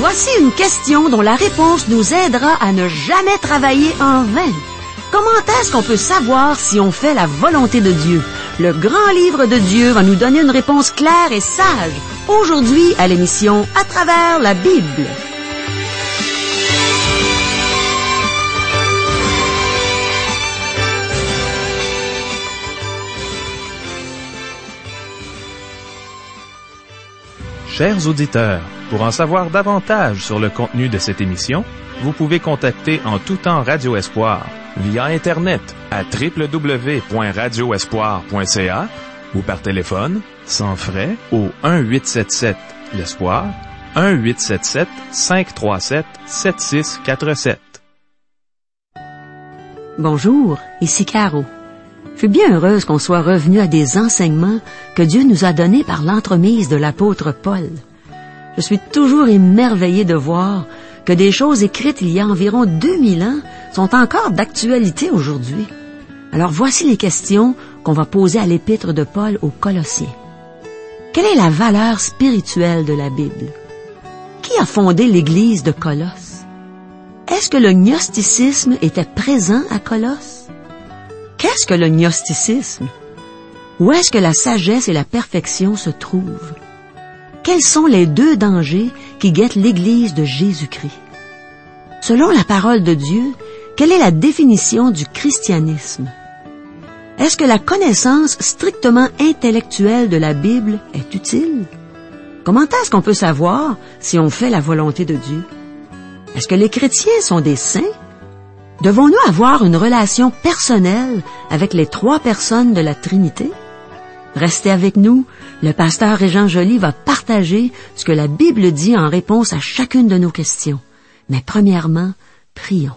Voici une question dont la réponse nous aidera à ne jamais travailler en vain. Comment est-ce qu'on peut savoir si on fait la volonté de Dieu? Le grand livre de Dieu va nous donner une réponse claire et sage. Aujourd'hui, à l'émission À travers la Bible. Chers auditeurs, pour en savoir davantage sur le contenu de cette émission, vous pouvez contacter en tout temps Radio Espoir via Internet à www.radioespoir.ca ou par téléphone, sans frais, au 1-877-l'Espoir, 1-877-537-7647. Bonjour, ici Caro. Je suis bien heureuse qu'on soit revenu à des enseignements que Dieu nous a donnés par l'entremise de l'apôtre Paul. Je suis toujours émerveillée de voir que des choses écrites il y a environ 2000 ans sont encore d'actualité aujourd'hui. Alors voici les questions qu'on va poser à l'épître de Paul aux Colossiens. Quelle est la valeur spirituelle de la Bible? Qui a fondé l'Église de Colosse? Est-ce que le gnosticisme était présent à Colosse? Qu'est-ce que le gnosticisme? Où est-ce que la sagesse et la perfection se trouvent? Quels sont les deux dangers qui guettent l'Église de Jésus-Christ? Selon la parole de Dieu, quelle est la définition du christianisme? Est-ce que la connaissance strictement intellectuelle de la Bible est utile? Comment est-ce qu'on peut savoir si on fait la volonté de Dieu? Est-ce que les chrétiens sont des saints? Devons-nous avoir une relation personnelle avec les trois personnes de la Trinité? Restez avec nous, le pasteur Régent Joly va partager ce que la Bible dit en réponse à chacune de nos questions. Mais premièrement, prions.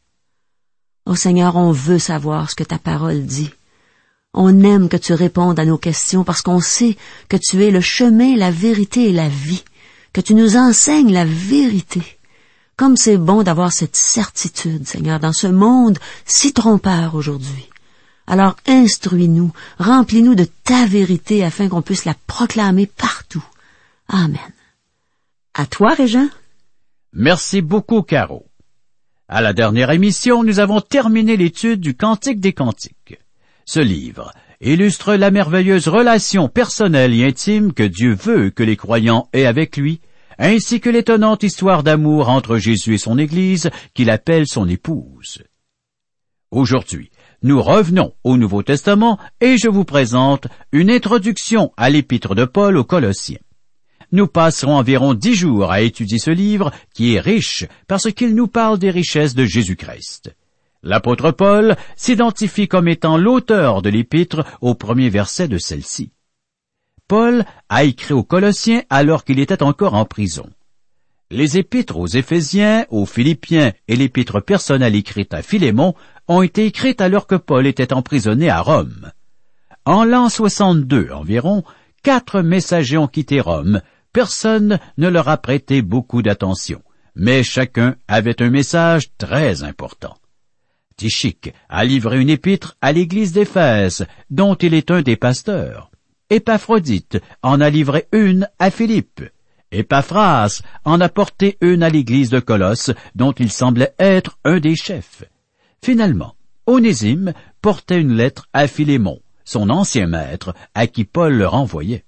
Ô Seigneur, on veut savoir ce que ta parole dit. On aime que tu répondes à nos questions parce qu'on sait que tu es le chemin, la vérité et la vie, que tu nous enseignes la vérité. Comme c'est bon d'avoir cette certitude, Seigneur, dans ce monde si trompeur aujourd'hui. Alors instruis-nous, remplis-nous de ta vérité afin qu'on puisse la proclamer partout. Amen. À toi, Régent. Merci beaucoup, Caro. À la dernière émission, nous avons terminé l'étude du Cantique des Cantiques. Ce livre illustre la merveilleuse relation personnelle et intime que Dieu veut que les croyants aient avec lui, ainsi que l'étonnante histoire d'amour entre Jésus et son Église qu'il appelle son épouse. Aujourd'hui, nous revenons au Nouveau Testament et je vous présente une introduction à l'épître de Paul aux Colossiens. Nous passerons environ 10 jours à étudier ce livre qui est riche parce qu'il nous parle des richesses de Jésus-Christ. L'apôtre Paul s'identifie comme étant l'auteur de l'épître au premier verset de celle-ci. Paul a écrit aux Colossiens alors qu'il était encore en prison. Les épîtres aux Éphésiens, aux Philippiens et l'épître personnelle écrite à Philémon ont été écrites alors que Paul était emprisonné à Rome. En l'an 62 environ, 4 messagers ont quitté Rome. Personne ne leur a prêté beaucoup d'attention, mais chacun avait un message très important. Tychique a livré une épître à l'église d'Éphèse, dont il est un des pasteurs. Épaphrodite en a livré une à Philippe. Épaphras en a porté une à l'église de Colosse, dont il semblait être un des chefs. Finalement, Onésime portait une lettre à Philémon, son ancien maître, à qui Paul le renvoyait.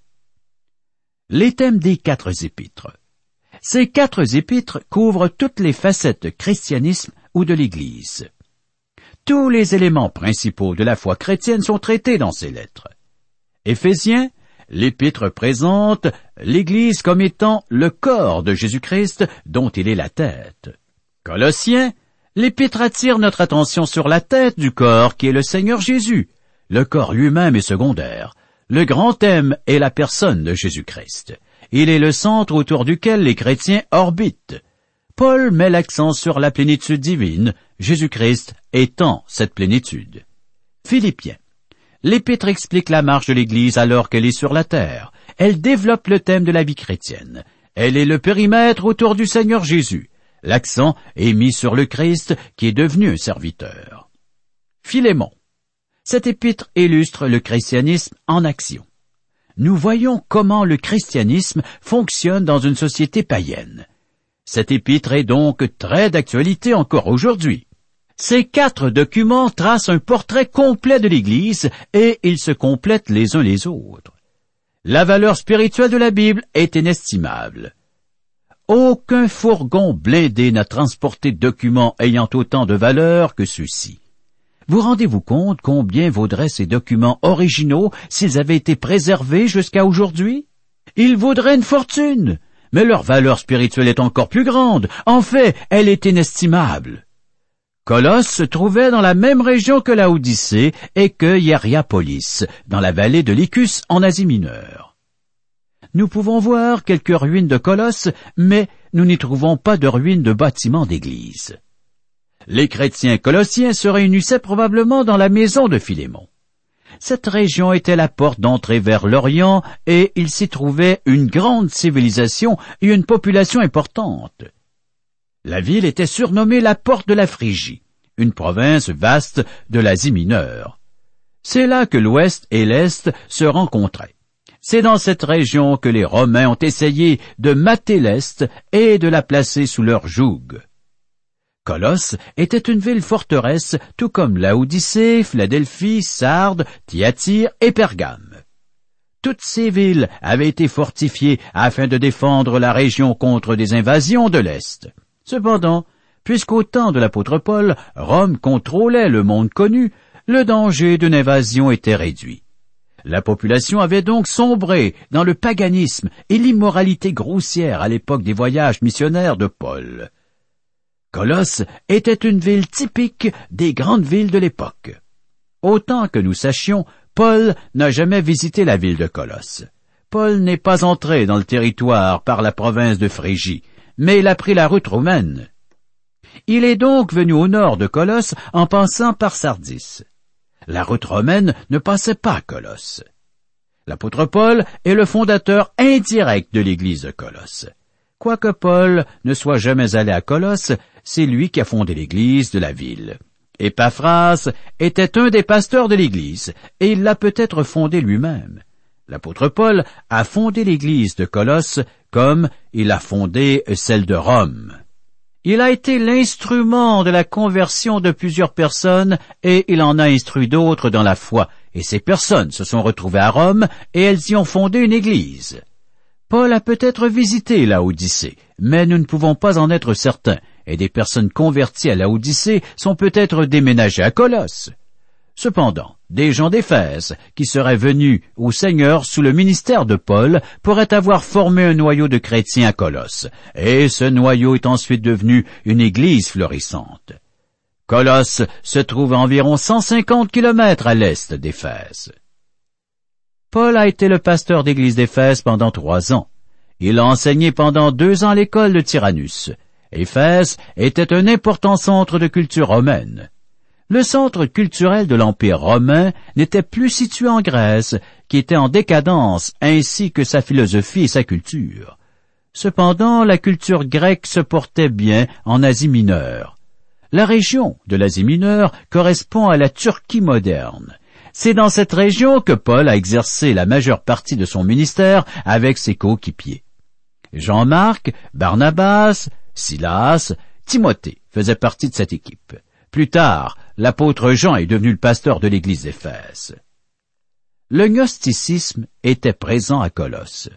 Les thèmes des 4 épîtres. Ces 4 épîtres couvrent toutes les facettes du christianisme ou de l'Église. Tous les éléments principaux de la foi chrétienne sont traités dans ces lettres. Éphésiens, l'épître présente l'Église comme étant le corps de Jésus-Christ dont il est la tête. Colossiens, l'épître attire notre attention sur la tête du corps qui est le Seigneur Jésus. Le corps lui-même est secondaire. Le grand thème est la personne de Jésus-Christ. Il est le centre autour duquel les chrétiens orbitent. Paul met l'accent sur la plénitude divine, Jésus-Christ étant cette plénitude. Philippiens. L'épître explique la marche de l'Église alors qu'elle est sur la terre. Elle développe le thème de la vie chrétienne. Elle est le périmètre autour du Seigneur Jésus. L'accent est mis sur le Christ qui est devenu un serviteur. Philémon. Cet épître illustre le christianisme en action. Nous voyons comment le christianisme fonctionne dans une société païenne. Cet épître est donc très d'actualité encore aujourd'hui. Ces 4 documents tracent un portrait complet de l'Église et ils se complètent les uns les autres. La valeur spirituelle de la Bible est inestimable. Aucun fourgon blindé n'a transporté de documents ayant autant de valeur que ceux-ci. Vous rendez-vous compte combien vaudraient ces documents originaux s'ils avaient été préservés jusqu'à aujourd'hui? Ils vaudraient une fortune, mais leur valeur spirituelle est encore plus grande. En fait, elle est inestimable. Colosse se trouvait dans la même région que Laodicée et que Hiérapolis, dans la vallée de Lycus en Asie mineure. Nous pouvons voir quelques ruines de Colosse, mais nous n'y trouvons pas de ruines de bâtiments d'église. Les chrétiens colossiens se réunissaient probablement dans la maison de Philémon. Cette région était la porte d'entrée vers l'Orient et il s'y trouvait une grande civilisation et une population importante. La ville était surnommée la porte de la Phrygie, une province vaste de l'Asie mineure. C'est là que l'Ouest et l'Est se rencontraient. C'est dans cette région que les Romains ont essayé de mater l'Est et de la placer sous leur joug. Colosse était une ville forteresse, tout comme Laodicée, Philadelphie, Sardes, Thyatire et Pergame. Toutes ces villes avaient été fortifiées afin de défendre la région contre des invasions de l'Est. Cependant, puisqu'au temps de l'apôtre Paul, Rome contrôlait le monde connu, le danger d'une invasion était réduit. La population avait donc sombré dans le paganisme et l'immoralité grossière à l'époque des voyages missionnaires de Paul. Colosse était une ville typique des grandes villes de l'époque. Autant que nous sachions, Paul n'a jamais visité la ville de Colosse. Paul n'est pas entré dans le territoire par la province de Phrygie, mais il a pris la route romaine. Il est donc venu au nord de Colosse en passant par Sardis. La route romaine ne passait pas à Colosse. L'apôtre Paul est le fondateur indirect de l'église de Colosse. Quoique Paul ne soit jamais allé à Colosse, c'est lui qui a fondé l'église de la ville. Épaphras était un des pasteurs de l'église, et il l'a peut-être fondée lui-même. L'apôtre Paul a fondé l'église de Colosse comme il a fondé celle de Rome. Il a été l'instrument de la conversion de plusieurs personnes et il en a instruit d'autres dans la foi, et ces personnes se sont retrouvées à Rome et elles y ont fondé une église. Paul a peut-être visité Laodicée, mais nous ne pouvons pas en être certains, et des personnes converties à Laodicée sont peut-être déménagées à Colosse. Cependant, des gens d'Éphèse, qui seraient venus au Seigneur sous le ministère de Paul, pourraient avoir formé un noyau de chrétiens à Colosse, et ce noyau est ensuite devenu une église florissante. Colosse se trouve à environ 150 kilomètres à l'est d'Éphèse. Paul a été le pasteur d'église d'Éphèse pendant 3 ans. Il a enseigné pendant 2 ans à l'école de Tyrannus. Éphèse était un important centre de culture romaine. Le centre culturel de l'Empire romain n'était plus situé en Grèce, qui était en décadence, ainsi que sa philosophie et sa culture. Cependant, la culture grecque se portait bien en Asie mineure. La région de l'Asie mineure correspond à la Turquie moderne. C'est dans cette région que Paul a exercé la majeure partie de son ministère avec ses coéquipiers. Jean-Marc, Barnabas, Silas, Timothée faisaient partie de cette équipe. Plus tard, l'apôtre Jean est devenu le pasteur de l'église d'Éphèse. Le gnosticisme était présent à Colosse.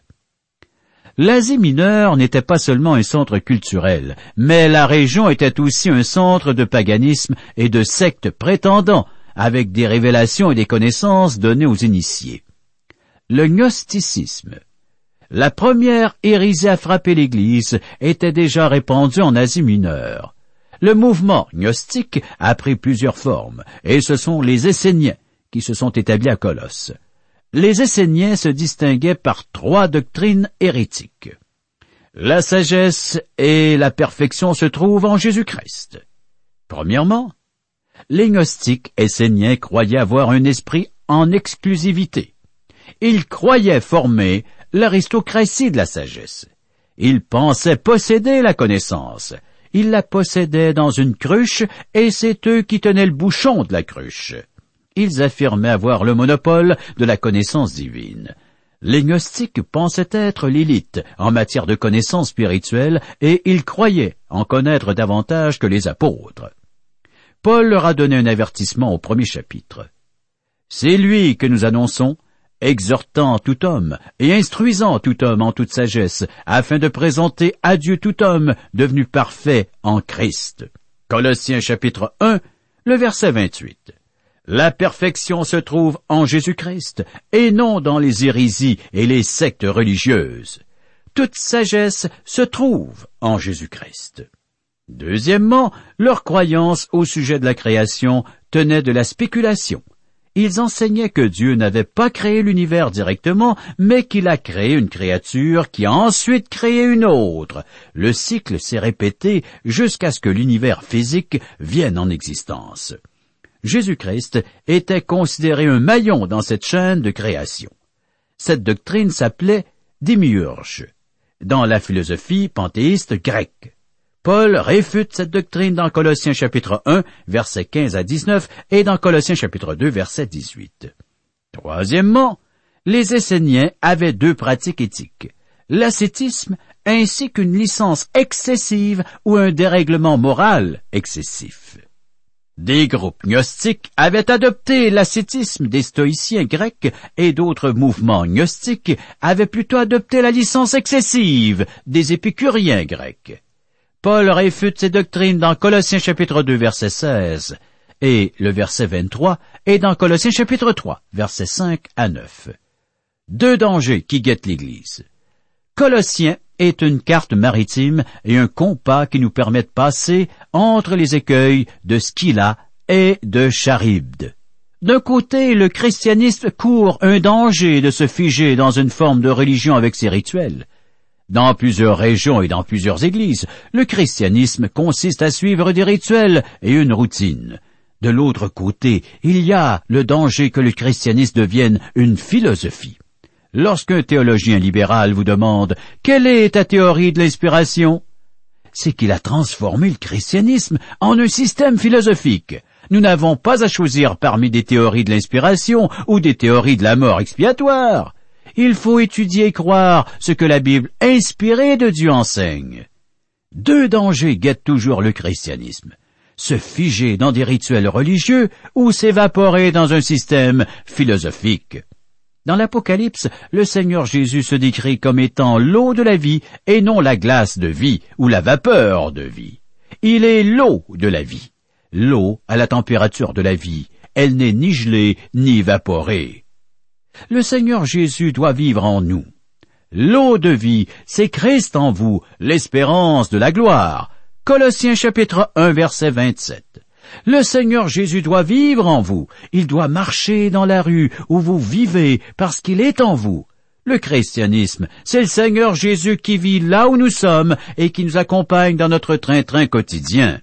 L'Asie mineure n'était pas seulement un centre culturel, mais la région était aussi un centre de paganisme et de sectes prétendant, avec des révélations et des connaissances données aux initiés. Le gnosticisme, la première hérésie à frapper l'Église, était déjà répandue en Asie mineure. Le mouvement gnostique a pris plusieurs formes, et ce sont les Esséniens qui se sont établis à Colosse. Les Esséniens se distinguaient par 3 doctrines hérétiques. La sagesse et la perfection se trouvent en Jésus-Christ. Premièrement, les gnostiques esséniens croyaient avoir un esprit en exclusivité. Ils croyaient former l'aristocratie de la sagesse. Ils pensaient posséder la connaissance. Ils la possédaient dans une cruche et c'est eux qui tenaient le bouchon de la cruche. Ils affirmaient avoir le monopole de la connaissance divine. Les gnostiques pensaient être l'élite en matière de connaissances spirituelles et ils croyaient en connaître davantage que les apôtres. Paul leur a donné un avertissement au 1er chapitre. « C'est lui que nous annonçons, exhortant tout homme et instruisant tout homme en toute sagesse, afin de présenter à Dieu tout homme devenu parfait en Christ. » Colossiens chapitre 1, le verset 28. La perfection se trouve en Jésus-Christ, et non dans les hérésies et les sectes religieuses. Toute sagesse se trouve en Jésus-Christ. Deuxièmement, leur croyance au sujet de la création tenait de la spéculation. Ils enseignaient que Dieu n'avait pas créé l'univers directement, mais qu'il a créé une créature qui a ensuite créé une autre. Le cycle s'est répété jusqu'à ce que l'univers physique vienne en existence. Jésus-Christ était considéré un maillon dans cette chaîne de création. Cette doctrine s'appelait démiurge, dans la philosophie panthéiste grecque. Paul réfute cette doctrine dans Colossiens chapitre 1, versets 15 à 19, et dans Colossiens chapitre 2, verset 18. Troisièmement, les Esséniens avaient deux pratiques éthiques, l'ascétisme ainsi qu'une licence excessive ou un dérèglement moral excessif. Des groupes gnostiques avaient adopté l'ascétisme des stoïciens grecs et d'autres mouvements gnostiques avaient plutôt adopté la licence excessive des épicuriens grecs. Paul réfute ces doctrines dans Colossiens chapitre 2 verset 16 et le verset 23 et dans Colossiens chapitre 3 versets 5 à 9. Deux dangers qui guettent l'Église. Colossiens est une carte maritime et un compas qui nous permet de passer entre les écueils de Scylla et de Charybde. D'un côté, le christianisme court un danger de se figer dans une forme de religion avec ses rituels. Dans plusieurs régions et dans plusieurs églises, le christianisme consiste à suivre des rituels et une routine. De l'autre côté, il y a le danger que le christianisme devienne une philosophie. Lorsqu'un théologien libéral vous demande « Quelle est ta théorie de l'inspiration ?» c'est qu'il a transformé le christianisme en un système philosophique. Nous n'avons pas à choisir parmi des théories de l'inspiration ou des théories de la mort expiatoire. Il faut étudier et croire ce que la Bible inspirée de Dieu enseigne. Deux dangers guettent toujours le christianisme. Se figer dans des rituels religieux ou s'évaporer dans un système philosophique. Dans l'Apocalypse, le Seigneur Jésus se décrit comme étant l'eau de la vie et non la glace de vie ou la vapeur de vie. Il est l'eau de la vie. L'eau à la température de la vie. Elle n'est ni gelée ni évaporée. Le Seigneur Jésus doit vivre en nous. L'eau de vie, c'est Christ en vous, l'espérance de la gloire. Colossiens chapitre 1 verset 27. Le Seigneur Jésus doit vivre en vous. Il doit marcher dans la rue où vous vivez parce qu'il est en vous. Le christianisme, c'est le Seigneur Jésus qui vit là où nous sommes et qui nous accompagne dans notre train-train quotidien.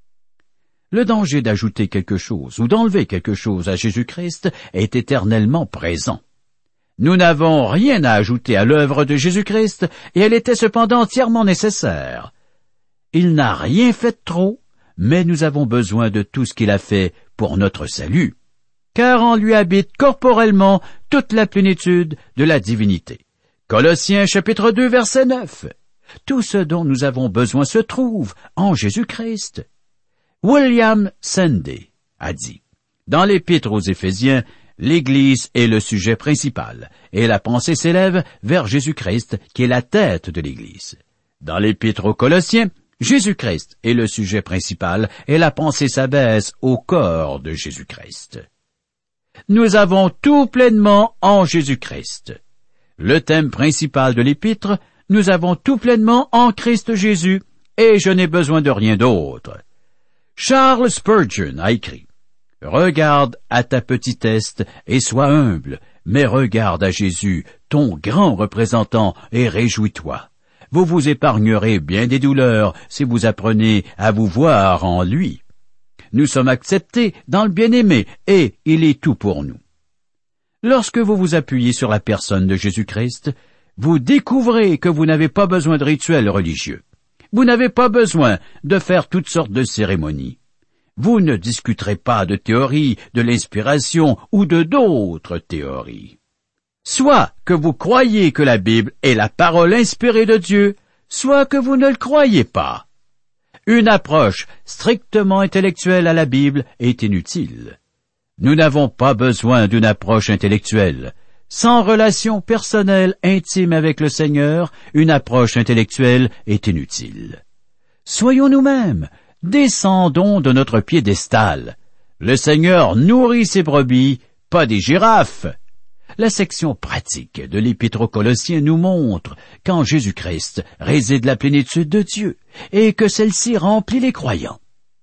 Le danger d'ajouter quelque chose ou d'enlever quelque chose à Jésus-Christ est éternellement présent. Nous n'avons rien à ajouter à l'œuvre de Jésus-Christ et elle était cependant entièrement nécessaire. Il n'a rien fait de trop, mais nous avons besoin de tout ce qu'il a fait pour notre salut, car en lui habite corporellement toute la plénitude de la divinité. Colossiens chapitre 2 verset 9. Tout ce dont nous avons besoin se trouve en Jésus-Christ. William Sanday a dit, dans l'Épître aux Éphésiens, l'Église est le sujet principal, et la pensée s'élève vers Jésus-Christ, qui est la tête de l'Église. Dans l'Épître aux Colossiens, Jésus-Christ est le sujet principal, et la pensée s'abaisse au corps de Jésus-Christ. Nous avons tout pleinement en Jésus-Christ. Le thème principal de l'Épître, nous avons tout pleinement en Christ Jésus, et je n'ai besoin de rien d'autre. Charles Spurgeon a écrit, « Regarde à ta petitesse et sois humble, mais regarde à Jésus, ton grand représentant, et réjouis-toi. Vous vous épargnerez bien des douleurs si vous apprenez à vous voir en lui. Nous sommes acceptés dans le bien-aimé, et il est tout pour nous. » Lorsque vous vous appuyez sur la personne de Jésus-Christ, vous découvrez que vous n'avez pas besoin de rituels religieux. Vous n'avez pas besoin de faire toutes sortes de cérémonies. Vous ne discuterez pas de théorie, de l'inspiration ou de d'autres théories. Soit que vous croyez que la Bible est la parole inspirée de Dieu, soit que vous ne le croyez pas. Une approche strictement intellectuelle à la Bible est inutile. Nous n'avons pas besoin d'une approche intellectuelle. Sans relation personnelle intime avec le Seigneur, une approche intellectuelle est inutile. Soyons nous-mêmes, descendons de notre piédestal. Le Seigneur nourrit ses brebis, pas des girafes. La section pratique de l'Épître aux Colossiens nous montre qu'en Jésus-Christ réside la plénitude de Dieu et que celle-ci remplit les croyants.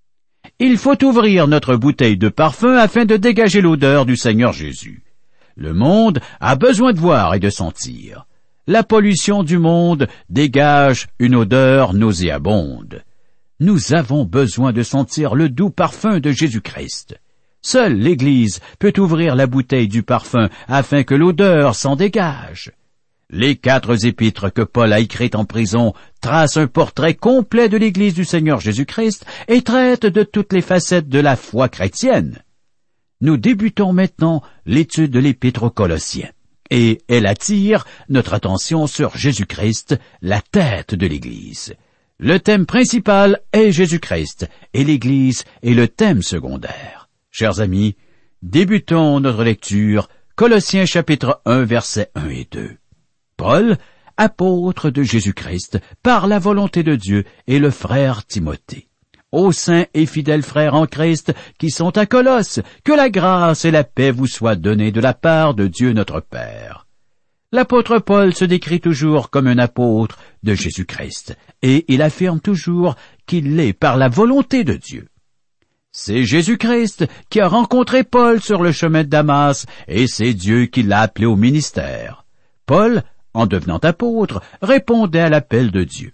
Il faut ouvrir notre bouteille de parfum afin de dégager l'odeur du Seigneur Jésus. Le monde a besoin de voir et de sentir. La pollution du monde dégage une odeur nauséabonde. Nous avons besoin de sentir le doux parfum de Jésus-Christ. Seule l'Église peut ouvrir la bouteille du parfum afin que l'odeur s'en dégage. Les 4 épîtres que Paul a écrites en prison tracent un portrait complet de l'Église du Seigneur Jésus-Christ et traitent de toutes les facettes de la foi chrétienne. Nous débutons maintenant l'étude de l'Épître aux Colossiens, et elle attire notre attention sur Jésus-Christ, la tête de l'Église. Le thème principal est Jésus-Christ, et l'Église est le thème secondaire. Chers amis, débutons notre lecture, Colossiens chapitre 1, versets 1 et 2. Paul, apôtre de Jésus-Christ, par la volonté de Dieu, et le frère Timothée. Aux saints et fidèles frères en Christ qui sont à Colosse, que la grâce et la paix vous soient données de la part de Dieu notre Père. L'apôtre Paul se décrit toujours comme un apôtre de Jésus-Christ, et il affirme toujours qu'il l'est par la volonté de Dieu. C'est Jésus-Christ qui a rencontré Paul sur le chemin de Damas, et c'est Dieu qui l'a appelé au ministère. Paul, en devenant apôtre, répondait à l'appel de Dieu.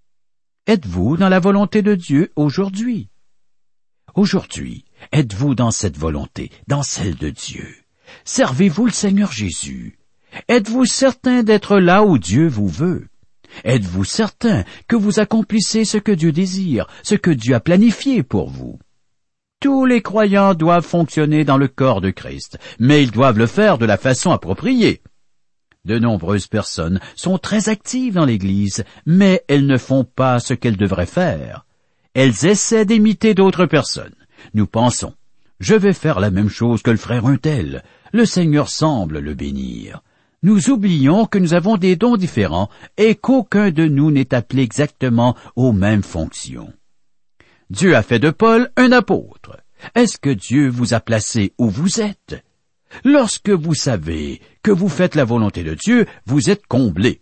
Êtes-vous dans la volonté de Dieu aujourd'hui? Aujourd'hui, êtes-vous dans cette volonté, dans celle de Dieu? Servez-vous le Seigneur Jésus? Êtes-vous certain d'être là où Dieu vous veut? Êtes-vous certain que vous accomplissez ce que Dieu désire, ce que Dieu a planifié pour vous? Tous les croyants doivent fonctionner dans le corps de Christ, mais ils doivent le faire de la façon appropriée. De nombreuses personnes sont très actives dans l'Église, mais elles ne font pas ce qu'elles devraient faire. Elles essaient d'imiter d'autres personnes. Nous pensons, je vais faire la même chose que le frère un tel. Le Seigneur semble le bénir. Nous oublions que nous avons des dons différents et qu'aucun de nous n'est appelé exactement aux mêmes fonctions. Dieu a fait de Paul un apôtre. Est-ce que Dieu vous a placé où vous êtes? Lorsque vous savez que vous faites la volonté de Dieu, vous êtes comblés.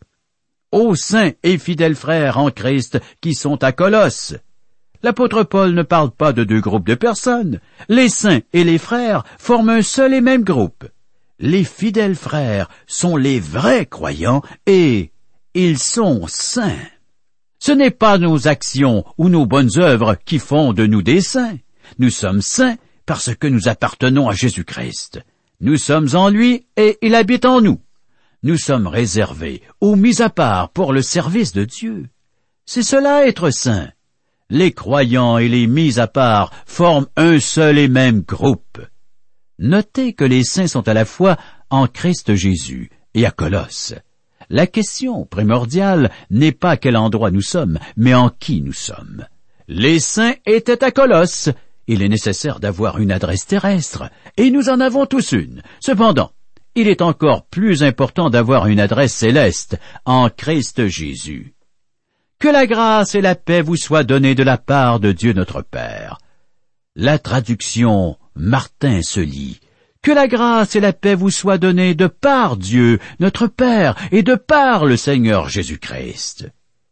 Ô saints et fidèles frères en Christ qui sont à Colosse, l'apôtre Paul ne parle pas de 2 groupes de personnes. Les saints et les frères forment un seul et même groupe. Les fidèles frères sont les vrais croyants et ils sont saints. Ce n'est pas nos actions ou nos bonnes œuvres qui font de nous des saints. Nous sommes saints parce que nous appartenons à Jésus-Christ. Nous sommes en lui et il habite en nous. Nous sommes réservés ou mis à part pour le service de Dieu. C'est cela être saint. Les croyants et les mis à part forment un seul et même groupe. Notez que les saints sont à la fois en Christ Jésus et à Colosse. La question primordiale n'est pas à quel endroit nous sommes, mais en qui nous sommes. Les saints étaient à Colosse. Il est nécessaire d'avoir une adresse terrestre, et nous en avons tous une. Cependant, il est encore plus important d'avoir une adresse céleste, en Christ Jésus. Que la grâce et la paix vous soient données de la part de Dieu notre Père. La traduction Martin se lit « Que la grâce et la paix vous soient données de par Dieu notre Père et de par le Seigneur Jésus-Christ. »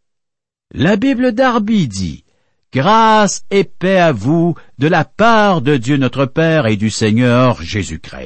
La Bible Darby dit « Grâce et paix à vous de la part de Dieu notre Père et du Seigneur Jésus-Christ. »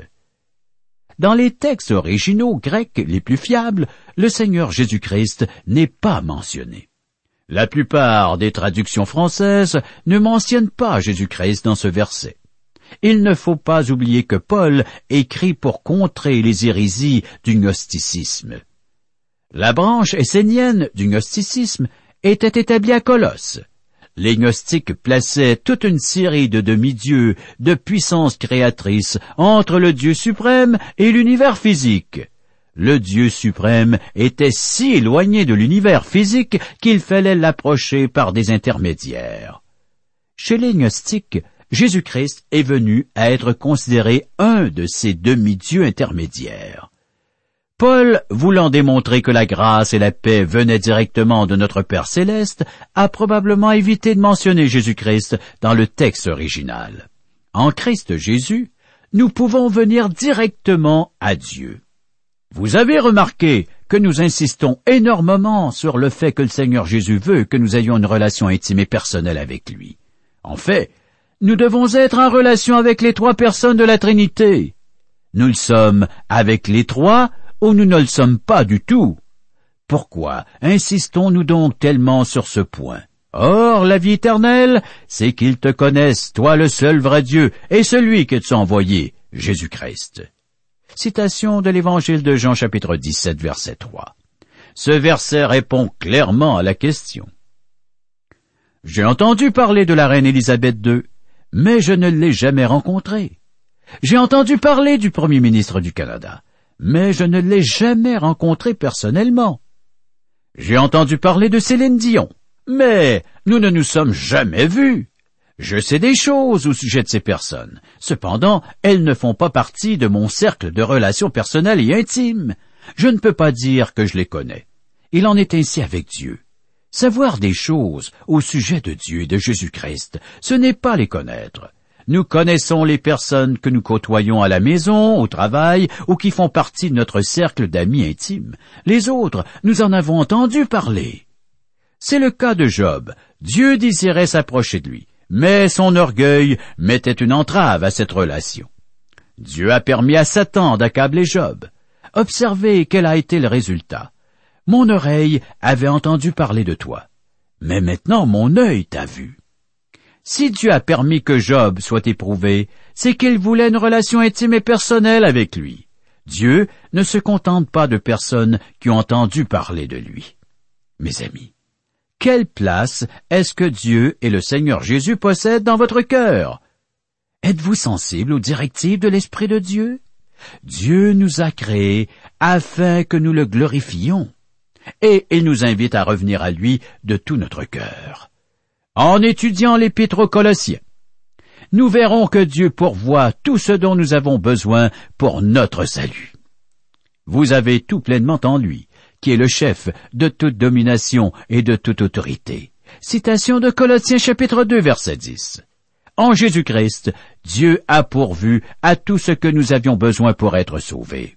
Dans les textes originaux grecs les plus fiables, le Seigneur Jésus-Christ n'est pas mentionné. La plupart des traductions françaises ne mentionnent pas Jésus-Christ dans ce verset. Il ne faut pas oublier que Paul écrit pour contrer les hérésies du gnosticisme. La branche essénienne du gnosticisme était établie à Colosse. Les gnostiques plaçaient toute une série de demi-dieux, de puissances créatrices, entre le Dieu suprême et l'univers physique. Le Dieu suprême était si éloigné de l'univers physique qu'il fallait l'approcher par des intermédiaires. Chez les gnostiques, Jésus-Christ est venu à être considéré un de ces demi-dieux intermédiaires. Paul, voulant démontrer que la grâce et la paix venaient directement de notre Père céleste, a probablement évité de mentionner Jésus-Christ dans le texte original. En Christ Jésus, nous pouvons venir directement à Dieu. Vous avez remarqué que nous insistons énormément sur le fait que le Seigneur Jésus veut que nous ayons une relation intime et personnelle avec lui. En fait, nous devons être en relation avec les trois personnes de la Trinité. Nous le sommes avec les trois ou nous ne le sommes pas du tout. Pourquoi insistons-nous donc tellement sur ce point? Or, la vie éternelle, c'est qu'ils te connaissent, toi le seul vrai Dieu, et celui que tu as envoyé, Jésus-Christ. Citation de l'Évangile de Jean, chapitre 17, verset 3. Ce verset répond clairement à la question. J'ai entendu parler de la reine Élisabeth II, mais je ne l'ai jamais rencontrée. J'ai entendu parler du premier ministre du Canada, mais je ne l'ai jamais rencontré personnellement. J'ai entendu parler de Céline Dion, mais nous ne nous sommes jamais vus. Je sais des choses au sujet de ces personnes. Cependant, elles ne font pas partie de mon cercle de relations personnelles et intimes. Je ne peux pas dire que je les connais. Il en est ainsi avec Dieu. Savoir des choses au sujet de Dieu et de Jésus-Christ, ce n'est pas les connaître. Nous connaissons les personnes que nous côtoyons à la maison, au travail, ou qui font partie de notre cercle d'amis intimes. Les autres, nous en avons entendu parler. C'est le cas de Job. Dieu désirait s'approcher de lui, mais son orgueil mettait une entrave à cette relation. Dieu a permis à Satan d'accabler Job. Observez quel a été le résultat. Mon oreille avait entendu parler de toi, mais maintenant mon œil t'a vu. Si Dieu a permis que Job soit éprouvé, c'est qu'il voulait une relation intime et personnelle avec lui. Dieu ne se contente pas de personnes qui ont entendu parler de lui. Mes amis, quelle place est-ce que Dieu et le Seigneur Jésus possèdent dans votre cœur? Êtes-vous sensible aux directives de l'Esprit de Dieu? Dieu nous a créés afin que nous le glorifions. Et il nous invite à revenir à lui de tout notre cœur. En étudiant l'Épître aux Colossiens, nous verrons que Dieu pourvoit tout ce dont nous avons besoin pour notre salut. Vous avez tout pleinement en lui, qui est le chef de toute domination et de toute autorité. Citation de Colossiens chapitre 2, verset 10. En Jésus-Christ, Dieu a pourvu à tout ce que nous avions besoin pour être sauvés.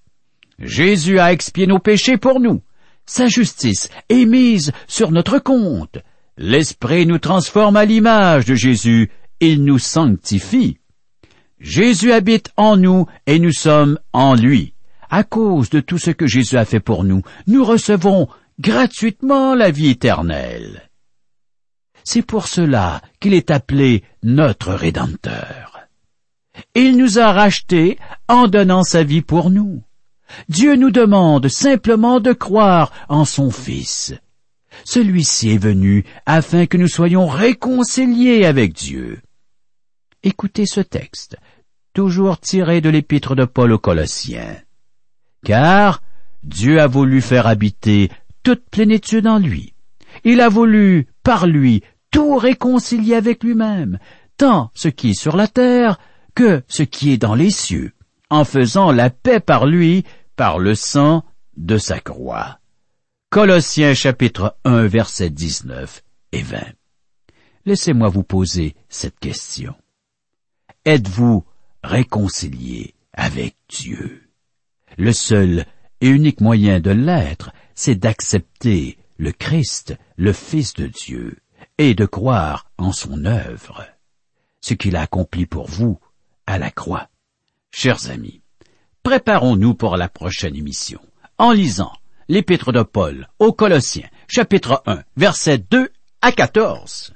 Jésus a expié nos péchés pour nous. Sa justice est mise sur notre compte. L'Esprit nous transforme à l'image de Jésus. Il nous sanctifie. Jésus habite en nous et nous sommes en lui. À cause de tout ce que Jésus a fait pour nous, nous recevons gratuitement la vie éternelle. C'est pour cela qu'il est appelé notre Rédempteur. Il nous a rachetés en donnant sa vie pour nous. Dieu nous demande simplement de croire en son Fils. Celui-ci est venu afin que nous soyons réconciliés avec Dieu. Écoutez ce texte, toujours tiré de l'Épître de Paul aux Colossiens. Car Dieu a voulu faire habiter toute plénitude en lui. Il a voulu, par lui, tout réconcilier avec lui-même, tant ce qui est sur la terre que ce qui est dans les cieux, en faisant la paix par lui, par le sang de sa croix. Colossiens chapitre 1, versets 19 et 20. Laissez-moi vous poser cette question. Êtes-vous réconcilié avec Dieu? Le seul et unique moyen de l'être, c'est d'accepter le Christ, le Fils de Dieu, et de croire en son œuvre, ce qu'il a accompli pour vous à la croix. Chers amis, préparons-nous pour la prochaine émission en lisant l'Épître de Paul aux Colossiens, chapitre 1, versets 2 à 14.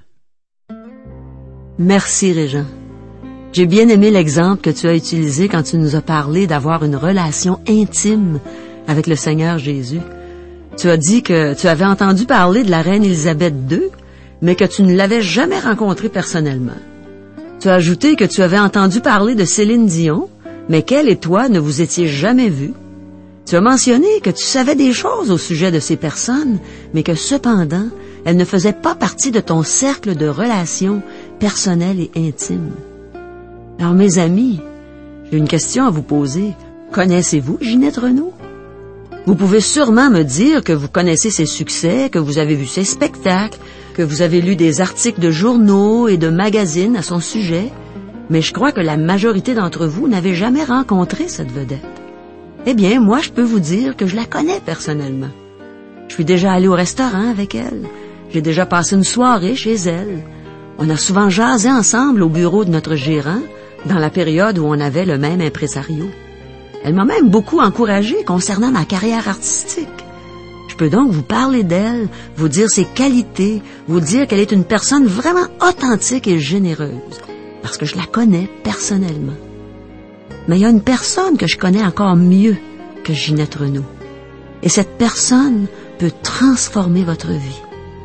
Merci, Régent. J'ai bien aimé l'exemple que tu as utilisé quand tu nous as parlé d'avoir une relation intime avec le Seigneur Jésus. Tu as dit que tu avais entendu parler de la reine Élisabeth II, mais que tu ne l'avais jamais rencontrée personnellement. Tu as ajouté que tu avais entendu parler de Céline Dion, mais qu'elle et toi ne vous étiez jamais vus. Tu as mentionné que tu savais des choses au sujet de ces personnes, mais que cependant, elles ne faisaient pas partie de ton cercle de relations personnelles et intimes. Alors, mes amis, j'ai une question à vous poser. Connaissez-vous Ginette Renault? Vous pouvez sûrement me dire que vous connaissez ses succès, que vous avez vu ses spectacles, que vous avez lu des articles de journaux et de magazines à son sujet, mais je crois que la majorité d'entre vous n'avez jamais rencontré cette vedette. Eh bien, moi, je peux vous dire que je la connais personnellement. Je suis déjà allé au restaurant avec elle. J'ai déjà passé une soirée chez elle. On a souvent jasé ensemble au bureau de notre gérant, dans la période où on avait le même impresario. Elle m'a même beaucoup encouragé concernant ma carrière artistique. Je peux donc vous parler d'elle, vous dire ses qualités, vous dire qu'elle est une personne vraiment authentique et généreuse, parce que je la connais personnellement. Mais il y a une personne que je connais encore mieux que Ginette Renault. Et cette personne peut transformer votre vie.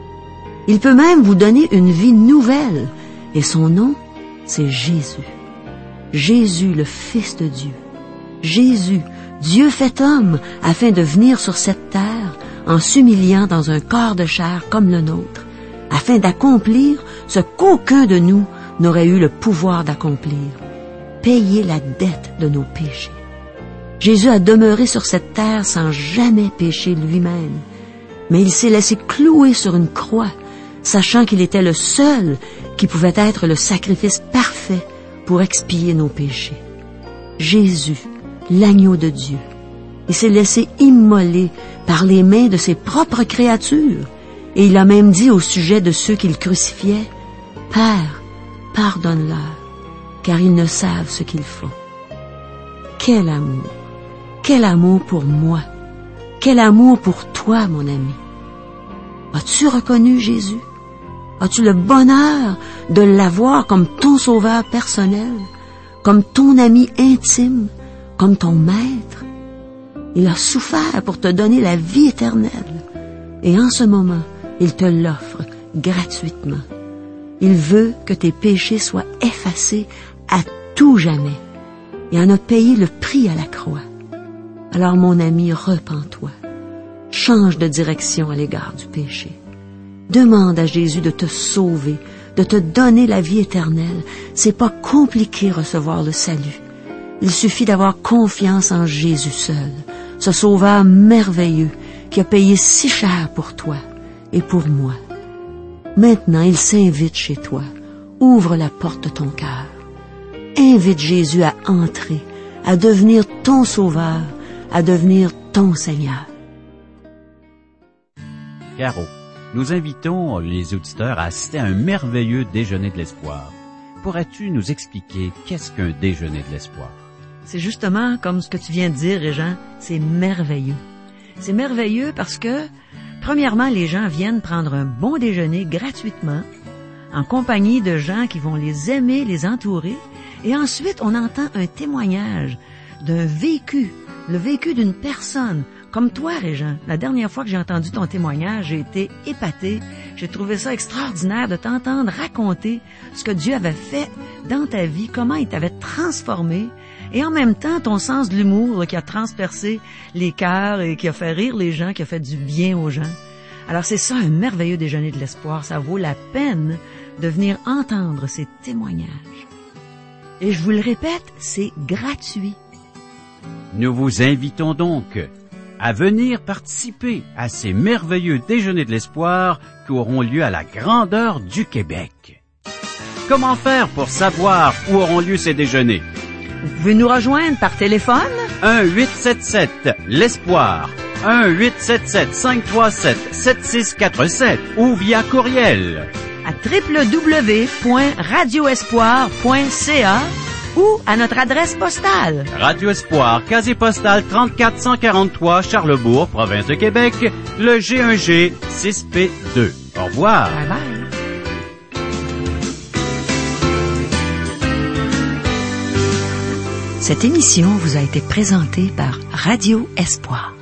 Il peut même vous donner une vie nouvelle. Et son nom, c'est Jésus. Jésus, le Fils de Dieu. Jésus, Dieu fait homme, afin de venir sur cette terre en s'humiliant dans un corps de chair comme le nôtre, afin d'accomplir ce qu'aucun de nous n'aurait eu le pouvoir d'accomplir. Payer la dette de nos péchés. Jésus a demeuré sur cette terre sans jamais pécher lui-même, mais il s'est laissé clouer sur une croix, sachant qu'il était le seul qui pouvait être le sacrifice parfait pour expier nos péchés. Jésus, l'agneau de Dieu, il s'est laissé immoler par les mains de ses propres créatures, et il a même dit au sujet de ceux qu'il crucifiait, « Père, pardonne-leur, car ils ne savent ce qu'ils font. » Quel amour! Quel amour pour moi! Quel amour pour toi, mon ami! As-tu reconnu Jésus? As-tu le bonheur de l'avoir comme ton sauveur personnel, comme ton ami intime, comme ton maître? Il a souffert pour te donner la vie éternelle, et en ce moment, il te l'offre gratuitement. Il veut que tes péchés soient effacés à tout jamais. Il en a payé le prix à la croix. Alors, mon ami, repens-toi. Change de direction à l'égard du péché. Demande à Jésus de te sauver, de te donner la vie éternelle. C'est pas compliqué recevoir le salut. Il suffit d'avoir confiance en Jésus seul, ce sauveur merveilleux qui a payé si cher pour toi et pour moi. Maintenant, il s'invite chez toi. Ouvre la porte de ton cœur. Invite Jésus à entrer, à devenir ton sauveur, à devenir ton Seigneur. Caro, nous invitons les auditeurs à assister à un merveilleux déjeuner de l'espoir. Pourrais-tu nous expliquer qu'est-ce qu'un déjeuner de l'espoir? C'est justement comme ce que tu viens de dire, Régent, c'est merveilleux. C'est merveilleux parce que, premièrement, les gens viennent prendre un bon déjeuner gratuitement, en compagnie de gens qui vont les aimer, les entourer, et ensuite on entend un témoignage d'un vécu, le vécu d'une personne, comme toi, Régent. La dernière fois que j'ai entendu ton témoignage, j'ai été épatée. J'ai trouvé ça extraordinaire de t'entendre raconter ce que Dieu avait fait dans ta vie, comment il t'avait transformé, et en même temps, ton sens de l'humour là, qui a transpercé les cœurs et qui a fait rire les gens, qui a fait du bien aux gens. Alors c'est ça, un merveilleux déjeuner de l'espoir. Ça vaut la peine de venir entendre ces témoignages. Et je vous le répète, c'est gratuit. Nous vous invitons donc à venir participer à ces merveilleux déjeuners de l'espoir qui auront lieu à la grandeur du Québec. Comment faire pour savoir où auront lieu ces déjeuners? Vous pouvez nous rejoindre par téléphone. 1-877-l'Espoir. 1-877-537-7647 ou via courriel à www.radioespoir.ca ou à notre adresse postale. Radio Espoir, casier postal 34143, Charlebourg, province de Québec, le G1G 6P2. Au revoir. Bye bye. Cette émission vous a été présentée par Radio Espoir.